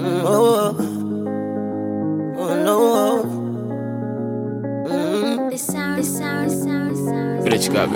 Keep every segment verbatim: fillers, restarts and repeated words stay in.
Mm, oh, oh no. Mm. The sound, the sound, the sound, the sound. Vile Chicago.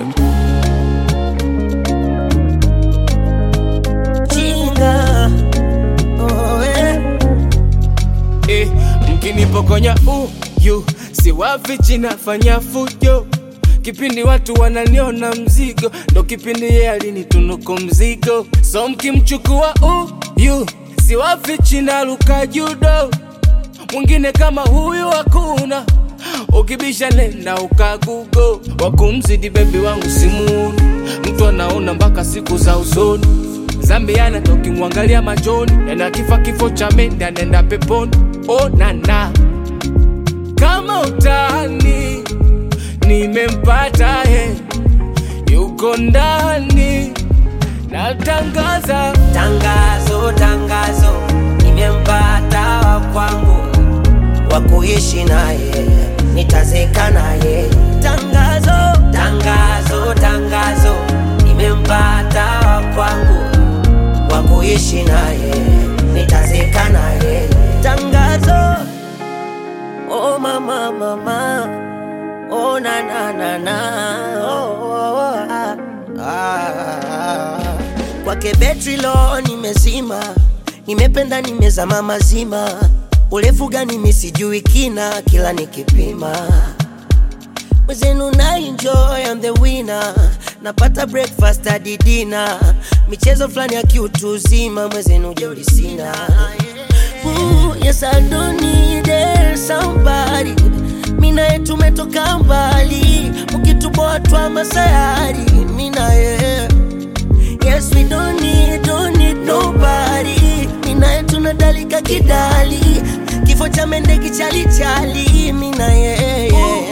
Chinga. Oh, eh. Eh, mkinipokonya uyu si wafichi nafanya fujo. Kipindi watu wananiona mzigo, ndo kipindi yeye alinitunuku mzigo. So mkimchukua uyu si wafichi naruka judo. Mwingine kama huyu hakuna, ukibisha nenda ukagugo. Wakumzidi baby wangu simuuni, mtu anaona mpaka siku za usoni. Zambiana toki mwangalia machoni, ena kifa kifo cha mende anenda peponi. Oh nana, kama utani nimempata he, yuko ndani na tangaza. Tangazo, tangazo, nimempata wa kwangu, wa kuishi naye, nitazeka naye. Tangazo, tangazo, tangazo, nimempata wa kwangu, wa kuishi naye, nitazeka naye. Tangazo, oh mama mama, oh na na na na, oh, oh, oh ah, ah. Kwake betri lo nimezima, nimependa nimezama mazima. Urefu gani mimi sijui kina, kila nikipima. Mwezenu na enjoy, I'm the winner. Napata breakfast hadi dinner. Michezo flani ya kiutu zima, mwezenu jeuri sina. Ooh, yes I don't need somebody. Mina yetu metoka mbali, mkituboa twa masayari. Mina ye, yes we don't need, don't need nobody. Mina yetu nadalika kidali, kifo cha mende kichali chali. Mina ye,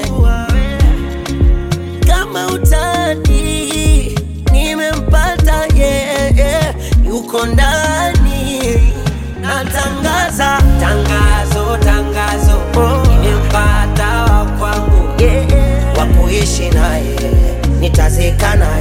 kama utani nimempata ye, yuko ndani natangaza. Tangazo, tangazo, nimempata wa kwangu, wa kuishi naye, nitazeka naye.